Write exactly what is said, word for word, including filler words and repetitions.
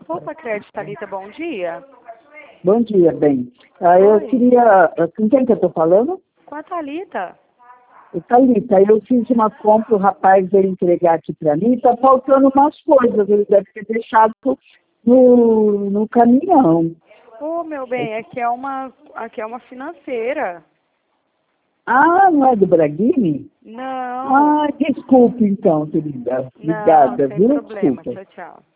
Poupa Crédito, Thalita, bom dia. Bom dia, bem. Ah, eu queria... Com quem que eu estou falando? Com a Thalita. Thalita, eu fiz uma compra, o rapaz veio entregar aqui para mim, está faltando umas coisas, ele deve ter deixado no, no caminhão. Ô, meu bem, aqui é uma, aqui é uma financeira. Ah, não é do Braguini? Não. Ah, desculpe então, querida. Obrigada, Não, sem viu? problema. Desculpa. Tchau, tchau.